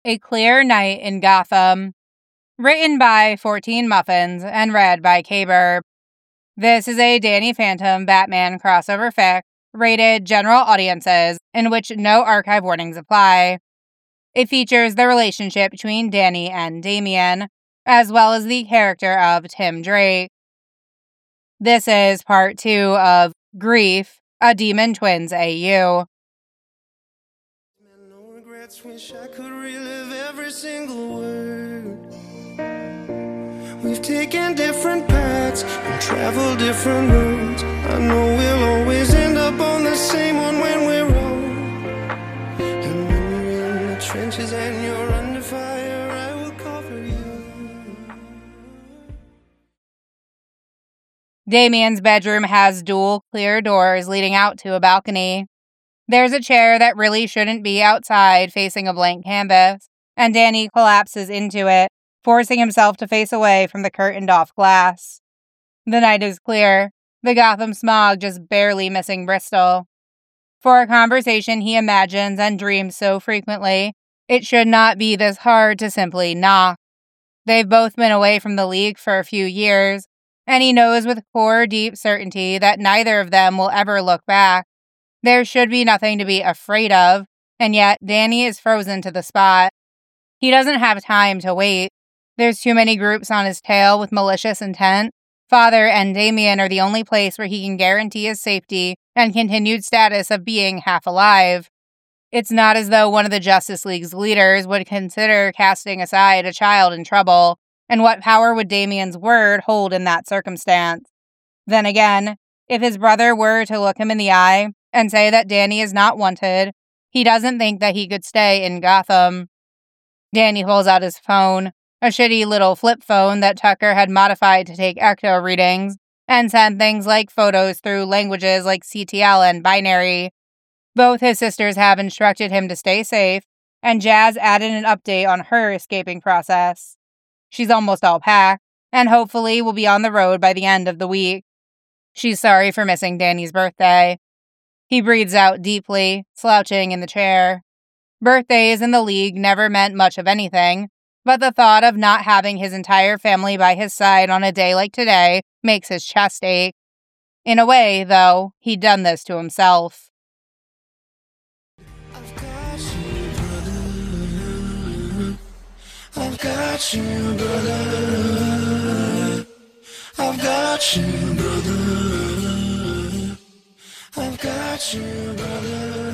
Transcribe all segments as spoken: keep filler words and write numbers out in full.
A Clear Night in Gotham. Written by fourteen Muffins and read by K-Burb. This is a Danny Phantom Batman crossover fic, rated general audiences, in which no archive warnings apply. It features the relationship between Danny and Damian, as well as the character of Tim Drake. This is part two of Grief, a Demon Twins A U. No regrets, wish I could relive every single word. We've taken different paths and traveled different roads. I know we'll always end up on the same one when we're old. And when you're in the trenches and you're under fire, I will cover you. Damian's bedroom has dual clear doors leading out to a balcony. There's a chair that really shouldn't be outside facing a blank canvas, and Danny collapses into it, forcing himself to face away from the curtained-off glass. The night is clear, the Gotham smog just barely missing Bristol. For a conversation he imagines and dreams so frequently, it should not be this hard to simply knock. They've both been away from the League for a few years, and he knows with core deep certainty that neither of them will ever look back. There should be nothing to be afraid of, and yet Danny is frozen to the spot. He doesn't have time to wait. There's too many groups on his tail with malicious intent. Father and Damian are the only place where he can guarantee his safety and continued status of being half alive. It's not as though one of the Justice League's leaders would consider casting aside a child in trouble, and what power would Damian's word hold in that circumstance? Then again, if his brother were to look him in the eye and say that Danny is not wanted, he doesn't think that he could stay in Gotham. Danny pulls out his phone, a shitty little flip phone that Tucker had modified to take ecto readings, and send things like photos through languages like C T L and binary. Both his sisters have instructed him to stay safe, and Jazz added an update on her escaping process. She's almost all packed, and hopefully will be on the road by the end of the week. She's sorry for missing Danny's birthday. He breathes out deeply, slouching in the chair. Birthdays in the League never meant much of anything, but the thought of not having his entire family by his side on a day like today makes his chest ache. In a way, though, he'd done this to himself. I've got you, brother. I've got you, brother. I've got you, brother. I've got you, brother.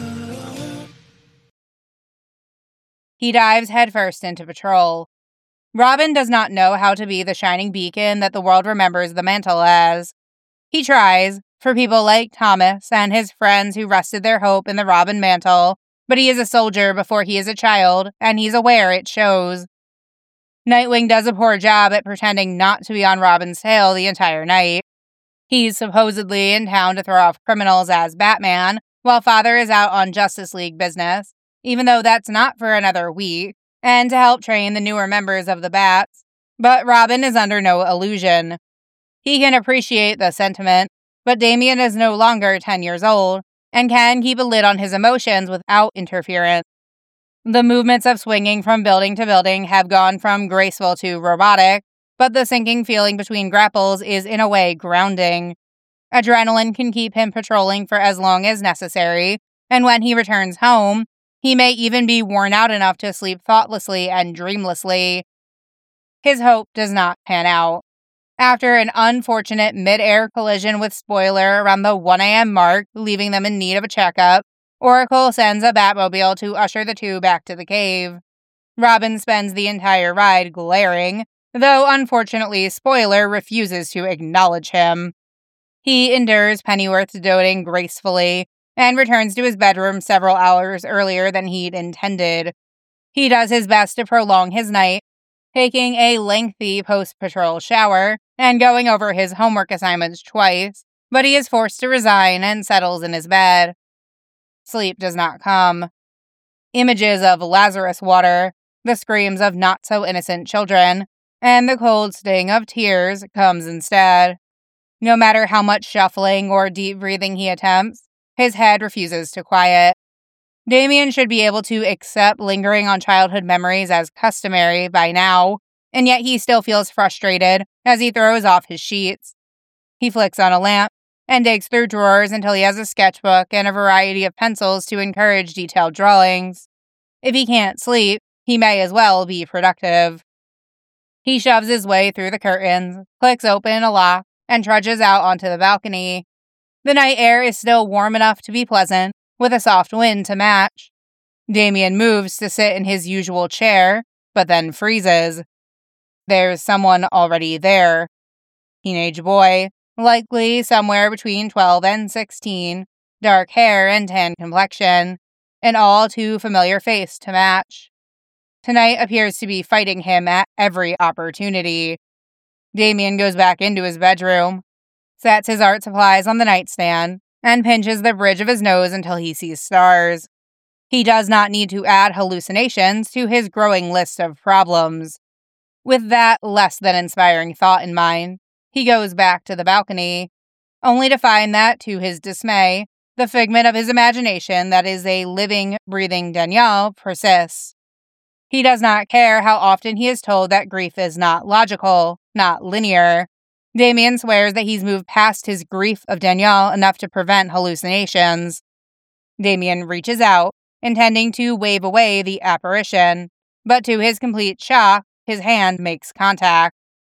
He dives headfirst into patrol. Robin does not know how to be the shining beacon that the world remembers the mantle as. He tries, for people like Thomas and his friends who rested their hope in the Robin mantle, but he is a soldier before he is a child, and he's aware it shows. Nightwing does a poor job at pretending not to be on Robin's tail the entire night. He's supposedly in town to throw off criminals as Batman, while Father is out on Justice League business, even though that's not for another week, and to help train the newer members of the Bats. But Robin is under no illusion. He can appreciate the sentiment, but Damian is no longer ten years old, and can keep a lid on his emotions without interference. The movements of swinging from building to building have gone from graceful to robotic, but the sinking feeling between grapples is in a way grounding. Adrenaline can keep him patrolling for as long as necessary, and when he returns home, he may even be worn out enough to sleep thoughtlessly and dreamlessly. His hope does not pan out. After an unfortunate mid-air collision with Spoiler around the one a.m. mark, leaving them in need of a checkup, Oracle sends a Batmobile to usher the two back to the cave. Robin spends the entire ride glaring, though unfortunately Spoiler refuses to acknowledge him. He endures Pennyworth's doting gracefully, and returns to his bedroom several hours earlier than he'd intended. He does his best to prolong his night, taking a lengthy post-patrol shower and going over his homework assignments twice, but he is forced to resign and settles in his bed. Sleep does not come. Images of Lazarus water, the screams of not-so-innocent children, and the cold sting of tears comes instead. No matter how much shuffling or deep breathing he attempts, his head refuses to quiet. Damien should be able to accept lingering on childhood memories as customary by now, and yet he still feels frustrated as he throws off his sheets. He flicks on a lamp and digs through drawers until he has a sketchbook and a variety of pencils to encourage detailed drawings. If he can't sleep, he may as well be productive. He shoves his way through the curtains, clicks open a lock, and trudges out onto the balcony. The night air is still warm enough to be pleasant, with a soft wind to match. Damien moves to sit in his usual chair, but then freezes. There's someone already there. Teenage boy, likely somewhere between twelve and sixteen, dark hair and tan complexion, an all too familiar face to match. Tonight appears to be fighting him at every opportunity. Damien goes back into his bedroom, sets his art supplies on the nightstand, and pinches the bridge of his nose until he sees stars. He does not need to add hallucinations to his growing list of problems. With that less than inspiring thought in mind, he goes back to the balcony, only to find that, to his dismay, the figment of his imagination that is a living, breathing Danielle persists. He does not care how often he is told that grief is not logical, not linear. Damien swears that he's moved past his grief of Danielle enough to prevent hallucinations. Damien reaches out, intending to wave away the apparition, but to his complete shock, his hand makes contact.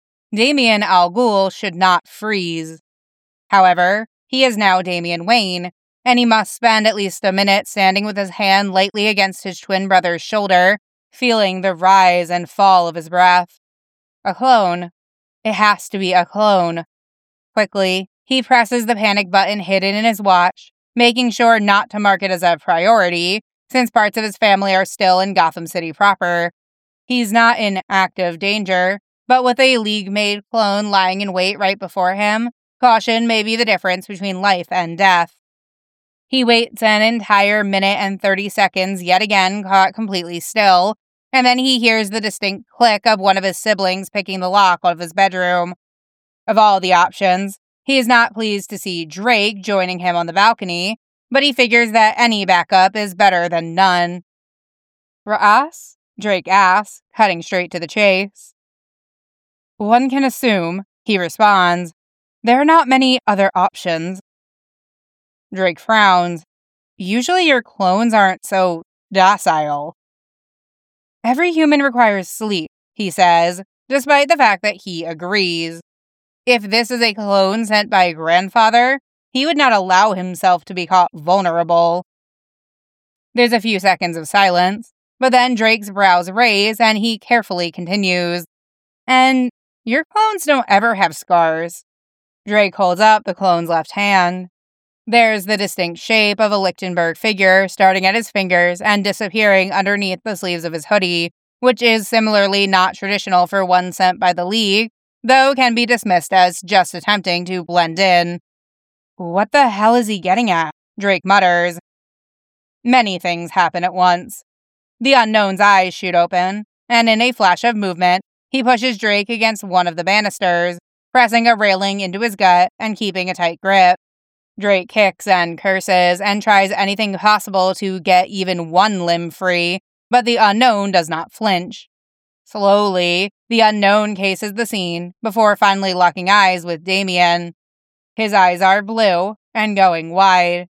Damien Al Ghul should not freeze. However, he is now Damian Wayne, and he must spend at least a minute standing with his hand lightly against his twin brother's shoulder, feeling the rise and fall of his breath. A clone. It has to be a clone. Quickly, he presses the panic button hidden in his watch, making sure not to mark it as a priority, since parts of his family are still in Gotham City proper. He's not in active danger, but with a League-made clone lying in wait right before him, caution may be the difference between life and death. He waits an entire minute and thirty seconds, yet again caught completely still, and then he hears the distinct click of one of his siblings picking the lock out of his bedroom. Of all the options, he is not pleased to see Drake joining him on the balcony, but he figures that any backup is better than none. "Ra'as?" Drake asks, cutting straight to the chase. "One can assume," he responds, "there are not many other options." Drake frowns. "Usually your clones aren't so docile." "Every human requires sleep," he says, despite the fact that he agrees. If this is a clone sent by a grandfather, he would not allow himself to be caught vulnerable. There's a few seconds of silence, but then Drake's brows raise and he carefully continues. "And your clones don't ever have scars." Drake holds up the clone's left hand. There's the distinct shape of a Lichtenberg figure starting at his fingers and disappearing underneath the sleeves of his hoodie, which is similarly not traditional for one sent by the League, though can be dismissed as just attempting to blend in. "What the hell is he getting at?" Drake mutters. Many things happen at once. The unknown's eyes shoot open, and in a flash of movement, he pushes Drake against one of the banisters, pressing a railing into his gut and keeping a tight grip. Drake kicks and curses and tries anything possible to get even one limb free, but the unknown does not flinch. Slowly, the unknown cases the scene before finally locking eyes with Damien. His eyes are blue and going wide.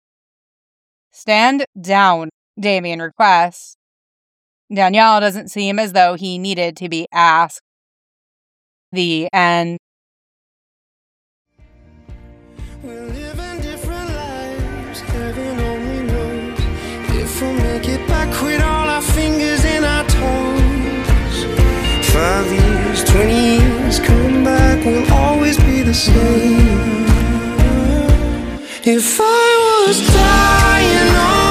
"Stand down," Damien requests. Danielle doesn't seem as though he needed to be asked. The end. We're living different lives, heaven only knows if we'll make it back with all our fingers and our toes. Five years, twenty years, come back, we'll always be the same. If I was dying on